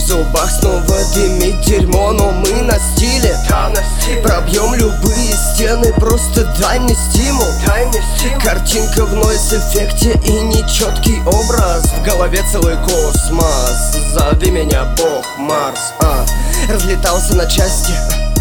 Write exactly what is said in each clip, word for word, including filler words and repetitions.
зубах снова дымит дерьмо, но мы на стиле. Пробьем любые стены, просто дай мне стимул. Картинка в нойз-эффекте и нечеткий образ. В голове целый космос, зови меня Бог Марс. а. Разлетался на части,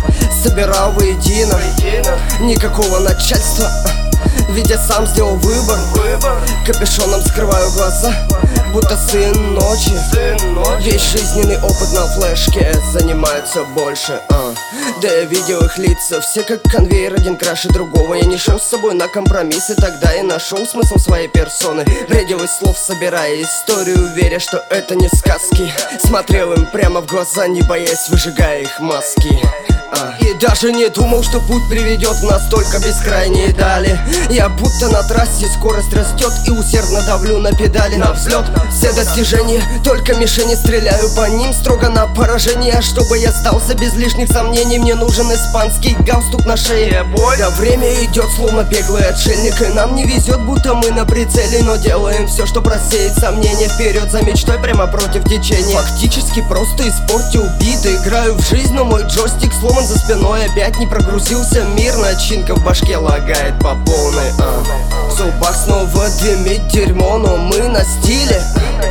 собирал воедино. Никакого начальства, ведь я сам сделал выбор. Капюшоном скрываю глаза, будто сын ночи. Весь жизненный опыт на флешке занимается больше. а. Да я видел их лица, все как конвейер, один краше другого. Я не шел с собой на компромиссы, тогда и нашел смысл своей персоны. Бредил из слов, собирая историю, веря, что это не сказки. Смотрел им прямо в глаза, не боясь, выжигая их маски. А. И даже не думал, что путь приведет в настолько бескрайние дали. Я будто на трассе, скорость растет, и усердно давлю на педали. На взлет все достижения, только мишени, стреляю по ним строго на поражение. А чтобы я сдался без лишних сомнений, мне нужен испанский галстук на шее. Да время идет, словно беглый отшельник, и нам не везет, будто мы на прицеле. Но делаем все, чтобы рассеять сомнения. Вперед за мечтой, прямо против течения. Фактически просто испортил бит, играю в жизнь, но мой джойстик сломан за спиной. Опять не прогрузился мир, начинка в башке лагает по полной. а. В зубах снова дымит дерьмо, но мы на стиле.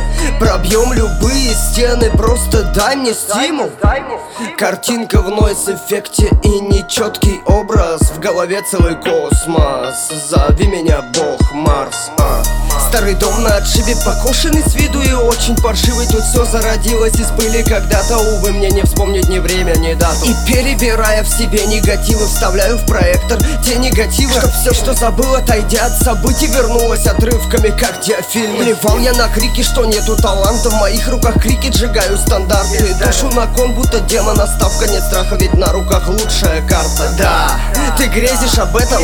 Пробьем любые стены, просто дай мне стимул. Картинка в нойз-эффекте и нечеткий образ. В голове целый космос, зови меня Бог Марс. а. Старый дом на отшибе, покошенный с виду и очень паршивый. Тут все зародилось из пыли когда-то, увы, мне не вспомнить ни время, ни дату. И перебирая в себе негативы, вставляю в проектор те негативы, чтоб все, что забыл, отойдя от событий, вернулось отрывками, как диафильм. Плевал я на крики, что нету таланта, в моих руках крики, сжигаю стандарты. Душу на кон, будто демона, ставка, нет страха, ведь на руках лучшая карта. Да, ты грезишь об этом,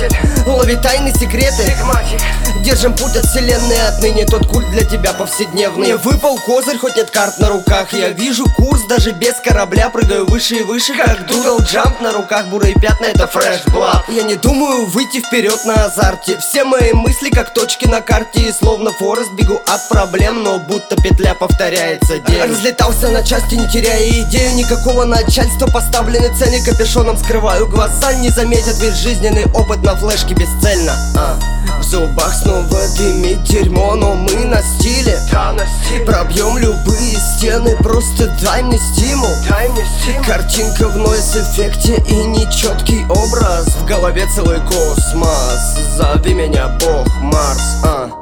лови тайны, секреты. Держим путь от вселенной, отныне тот культ для тебя повседневный. Мне выпал козырь, хоть нет карт на руках. Я вижу курс, даже без корабля прыгаю выше и выше, как дудл джамп. На руках бурые пятна, это фреш блад. Я не думаю выйти вперед на азарте. Все мои мысли как точки на карте, и словно Форест бегу от проблем, но будто петля повторяется день. Разлетался на части, не теряя идею, никакого начальства. Поставлены цели, капюшоном скрываю глаза. Не заметят весь жизненный опыт на флешке бесцельно. а. В зубах снова дымит дерьмо, но мы на стиле. Пробьем любые стены, просто дай мне стимул. Картинка в нойз-эффекте и нечеткий образ. В голове целый космос, зови меня Бог Марс. а.